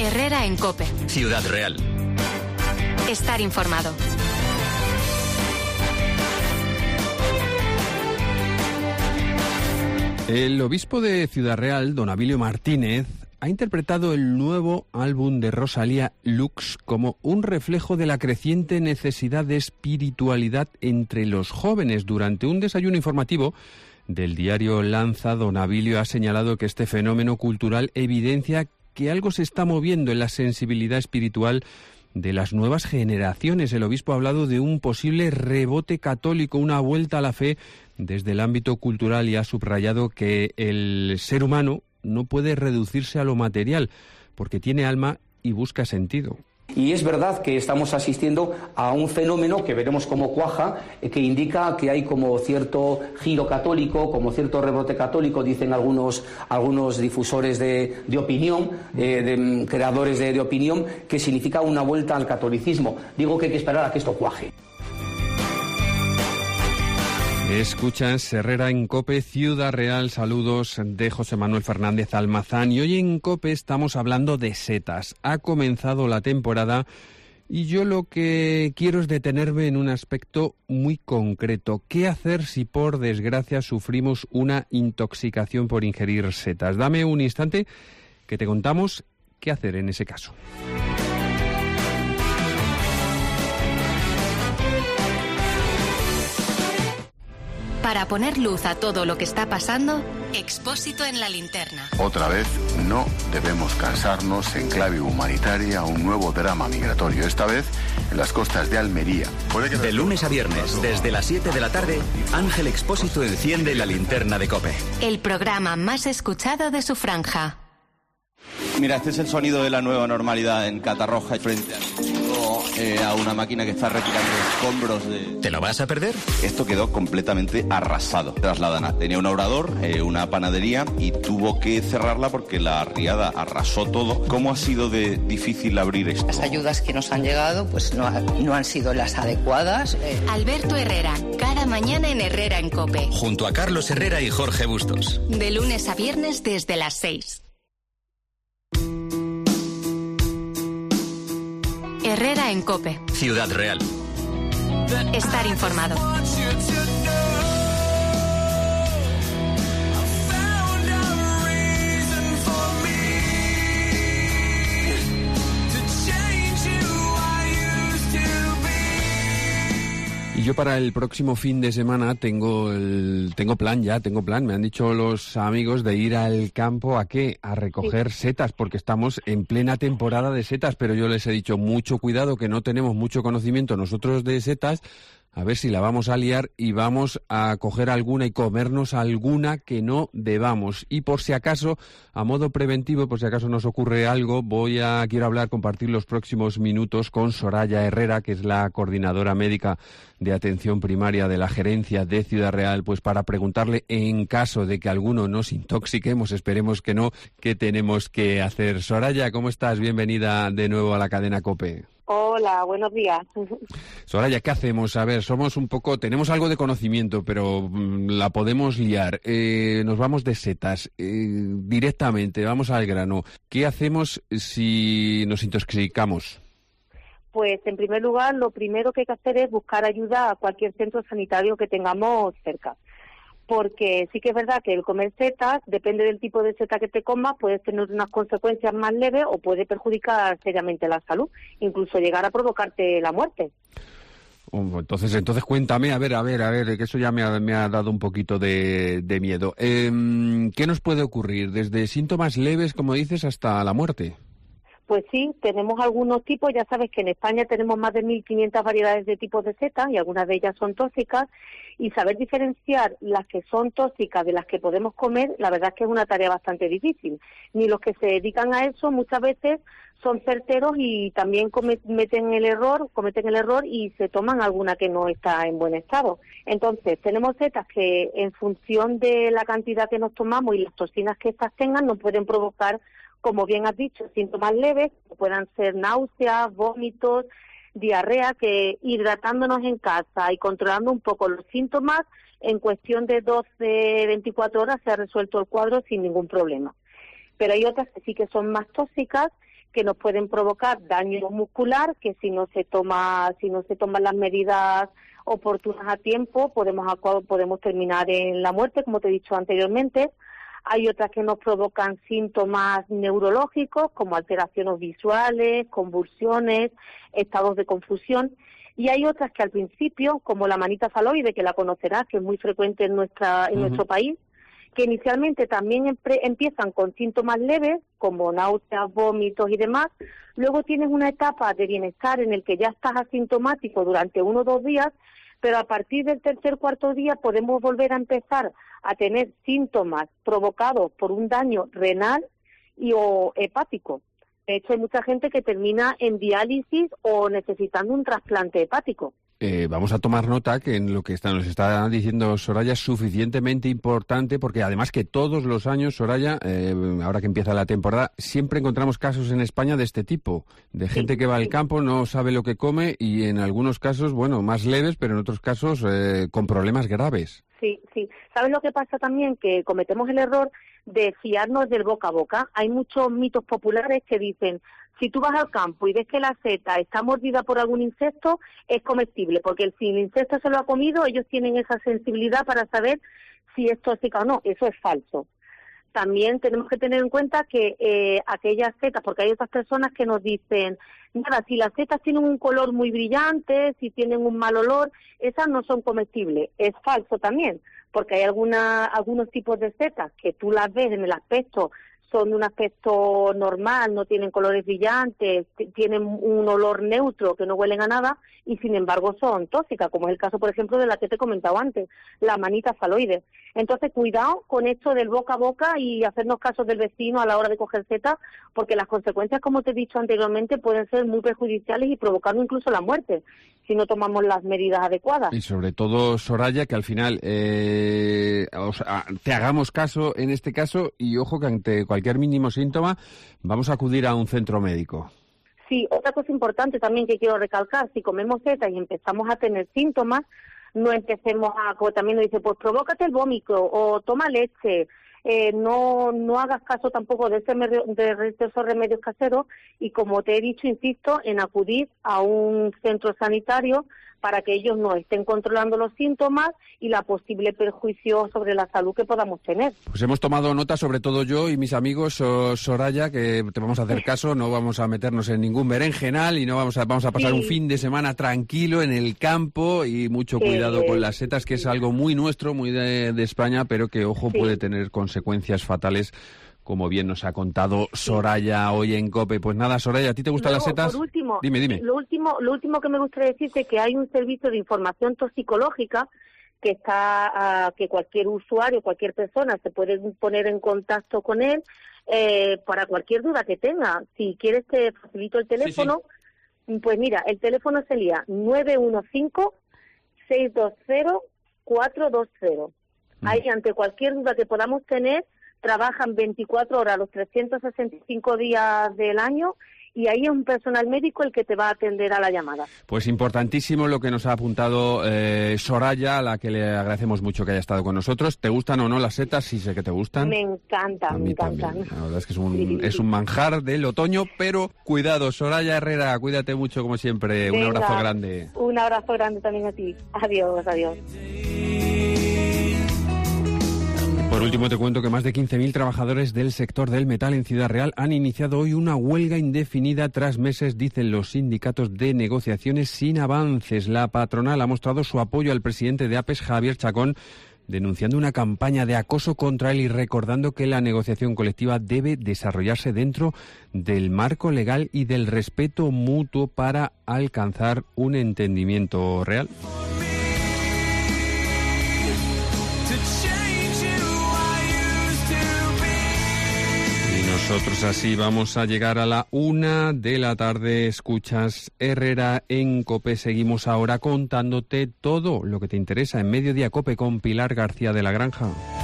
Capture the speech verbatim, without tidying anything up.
Herrera en COPE. Ciudad Real. Estar informado. El obispo de Ciudad Real, don Abilio Martínez, ha interpretado el nuevo álbum de Rosalía, Lux, como un reflejo de la creciente necesidad de espiritualidad entre los jóvenes. Durante un desayuno informativo del diario Lanza, don Abilio ha señalado que este fenómeno cultural evidencia que algo se está moviendo en la sensibilidad espiritual de las nuevas generaciones. El obispo ha hablado de un posible rebote católico, una vuelta a la fe desde el ámbito cultural, y ha subrayado que el ser humano no puede reducirse a lo material, porque tiene alma y busca sentido. Y es verdad que estamos asistiendo a un fenómeno que veremos cómo cuaja, eh, que indica que hay como cierto giro católico, como cierto rebote católico, dicen algunos, algunos difusores de, de opinión, eh, de, creadores de, de opinión, que significa una vuelta al catolicismo. Digo que hay que esperar a que esto cuaje. Escuchas Herrera en COPE, Ciudad Real. Saludos de José Manuel Fernández Almazán. Y hoy en COPE estamos hablando de setas. Ha comenzado la temporada y yo lo que quiero es detenerme en un aspecto muy concreto. ¿Qué hacer si por desgracia sufrimos una intoxicación por ingerir setas? Dame un instante que te contamos qué hacer en ese caso. Para poner luz a todo lo que está pasando, Expósito en la linterna. Otra vez, no debemos cansarnos en clave humanitaria un nuevo drama migratorio, esta vez en las costas de Almería. De lunes a viernes, desde las siete de la tarde, Ángel Expósito enciende la linterna de COPE. El programa más escuchado de su franja. Mira, este es el sonido de la nueva normalidad en Catarroja, frente a, eh, a una máquina que está retirando escombros de... ¿Te lo vas a perder? Esto quedó completamente arrasado. Trasladan, tenía un obrador, eh, una panadería, y tuvo que cerrarla porque la riada arrasó todo. ¿Cómo ha sido de difícil abrir esto? Las ayudas que nos han llegado pues no, no han sido las adecuadas. Eh. Alberto Herrera, cada mañana en Herrera en COPE. Junto a Carlos Herrera y Jorge Bustos. De lunes a viernes desde las seis. Herrera en COPE. Ciudad Real. Estar informado. Y yo para el próximo fin de semana tengo el, tengo plan ya, tengo plan. Me han dicho los amigos de ir al campo, ¿a qué? A recoger sí. setas, porque estamos en plena temporada de setas, pero yo les he dicho mucho cuidado, que no tenemos mucho conocimiento nosotros de setas, a ver si la vamos a liar y vamos a coger alguna y comernos alguna que no debamos. Y por si acaso, a modo preventivo, por si acaso nos ocurre algo, voy a quiero hablar, compartir los próximos minutos con Soraya Herrera, que es la coordinadora médica de atención primaria de la gerencia de Ciudad Real, pues para preguntarle, en caso de que alguno nos intoxiquemos, esperemos que no, qué tenemos que hacer. Soraya, ¿cómo estás? Bienvenida de nuevo a la cadena COPE. Hola, buenos días. Soraya, ¿qué hacemos? A ver, somos un poco, tenemos algo de conocimiento, pero mmm, la podemos liar. Eh, nos vamos de setas eh, directamente, vamos al grano. ¿Qué hacemos si nos intoxicamos? Pues, en primer lugar, lo primero que hay que hacer es buscar ayuda a cualquier centro sanitario que tengamos cerca. Porque sí que es verdad que el comer setas, depende del tipo de seta que te comas, puede tener unas consecuencias más leves o puede perjudicar seriamente la salud, incluso llegar a provocarte la muerte. Entonces, entonces cuéntame, a ver, a ver, a ver, que eso ya me ha, me ha dado un poquito de, de miedo. Eh, ¿Qué nos puede ocurrir? Desde síntomas leves, como dices, hasta la muerte. Pues sí, tenemos algunos tipos, ya sabes que en España tenemos más de mil quinientas variedades de tipos de setas y algunas de ellas son tóxicas, y saber diferenciar las que son tóxicas de las que podemos comer, la verdad es que es una tarea bastante difícil. Ni los que se dedican a eso muchas veces son certeros y también cometen el error, cometen el error y se toman alguna que no está en buen estado. Entonces, tenemos setas que en función de la cantidad que nos tomamos y las toxinas que estas tengan nos pueden provocar, como bien has dicho, síntomas leves, que puedan ser náuseas, vómitos, diarrea, que hidratándonos en casa y controlando un poco los síntomas, en cuestión de doce, veinticuatro horas se ha resuelto el cuadro sin ningún problema. Pero hay otras que sí que son más tóxicas, que nos pueden provocar daño muscular, que si no se toma, si no se toman las medidas oportunas a tiempo, podemos podemos terminar en la muerte, como te he dicho anteriormente. Hay otras que nos provocan síntomas neurológicos, como alteraciones visuales, convulsiones, estados de confusión. Y hay otras que al principio, como la manita faloide, que la conocerás, que es muy frecuente en nuestra en uh-huh. nuestro país, que inicialmente también empre- empiezan con síntomas leves, como náuseas, vómitos y demás. Luego tienes una etapa de bienestar en el que ya estás asintomático durante uno o dos días, pero a partir del tercer cuarto día podemos volver a empezar a tener síntomas provocados por un daño renal y o hepático. De hecho, hay mucha gente que termina en diálisis o necesitando un trasplante hepático. Eh, vamos a tomar nota que en lo que está, nos está diciendo Soraya es suficientemente importante, porque además que todos los años, Soraya, eh, ahora que empieza la temporada, siempre encontramos casos en España de este tipo, de gente sí, que va sí. al campo, no sabe lo que come y en algunos casos, bueno, más leves, pero en otros casos eh, con problemas graves. Sí, sí. ¿Sabes lo que pasa también? Que cometemos el error de fiarnos del boca a boca. Hay muchos mitos populares que dicen, si tú vas al campo y ves que la seta está mordida por algún insecto, es comestible, porque si el insecto se lo ha comido, ellos tienen esa sensibilidad para saber si es tóxica o no. Eso es falso. También tenemos que tener en cuenta que eh, aquellas setas, porque hay otras personas que nos dicen, nada, si las setas tienen un color muy brillante, si tienen un mal olor, esas no son comestibles. Es falso también, porque hay alguna, algunos tipos de setas que tú las ves en el aspecto, son de un aspecto normal, no tienen colores brillantes, t- tienen un olor neutro, que no huelen a nada, y sin embargo son tóxicas, como es el caso, por ejemplo, de la que te he comentado antes, la manita faloide. Entonces, cuidado con esto del boca a boca y hacernos caso del vecino a la hora de coger setas, porque las consecuencias, como te he dicho anteriormente, pueden ser muy perjudiciales y provocando incluso la muerte, si no tomamos las medidas adecuadas. Y sobre todo, Soraya, que al final eh, o sea, te hagamos caso en este caso y ojo que ante cualquier mínimo síntoma vamos a acudir a un centro médico. Sí, otra cosa importante también que quiero recalcar, si comemos setas y empezamos a tener síntomas, no empecemos a, como también nos dice, pues provócate el vómito o toma leche, eh, no no hagas caso tampoco de, ese medio, de esos remedios caseros y como te he dicho, insisto, en acudir a un centro sanitario para que ellos no estén controlando los síntomas y la posible perjuicio sobre la salud que podamos tener. Pues hemos tomado nota, sobre todo yo y mis amigos, so, Soraya, que te vamos a hacer caso, no vamos a meternos en ningún berenjenal y no vamos a vamos a pasar sí. un fin de semana tranquilo en el campo y mucho sí. cuidado con las setas, que es algo muy nuestro, muy de, de España, pero que, ojo, sí. puede tener consecuencias fatales, como bien nos ha contado Soraya hoy en COPE. Pues nada, Soraya, ¿a ti te gustan Luego, las setas? Por último, dime, dime. Lo último, lo último que me gustaría decirte es que hay un servicio de información toxicológica que está, uh, que cualquier usuario, cualquier persona se puede poner en contacto con él eh, para cualquier duda que tenga. Si quieres te facilito el teléfono. Sí, sí. Pues mira, el teléfono sería nueve uno cinco, seis dos cero, cuatro dos cero. Mm. Ahí, ante cualquier duda que podamos tener, trabajan veinticuatro horas los trescientos sesenta y cinco días del año y ahí es un personal médico el que te va a atender a la llamada. Pues importantísimo lo que nos ha apuntado eh, Soraya, a la que le agradecemos mucho que haya estado con nosotros. ¿Te gustan o no las setas? Sí sé que te gustan. Me encantan, me encantan. La verdad es que es un, sí, sí, sí. es un manjar del otoño, pero cuidado, Soraya Herrera, cuídate mucho como siempre. Venga, un abrazo grande. Un abrazo grande también a ti. Adiós, adiós. Por último, te cuento que más de quince mil trabajadores del sector del metal en Ciudad Real han iniciado hoy una huelga indefinida tras meses, dicen los sindicatos, de negociaciones sin avances. La patronal ha mostrado su apoyo al presidente de APES, Javier Chacón, denunciando una campaña de acoso contra él y recordando que la negociación colectiva debe desarrollarse dentro del marco legal y del respeto mutuo para alcanzar un entendimiento real. Nosotros así vamos a llegar a la una de la tarde. Escuchas Herrera en COPE. Seguimos ahora contándote todo lo que te interesa en Mediodía COPE con Pilar García de la Granja.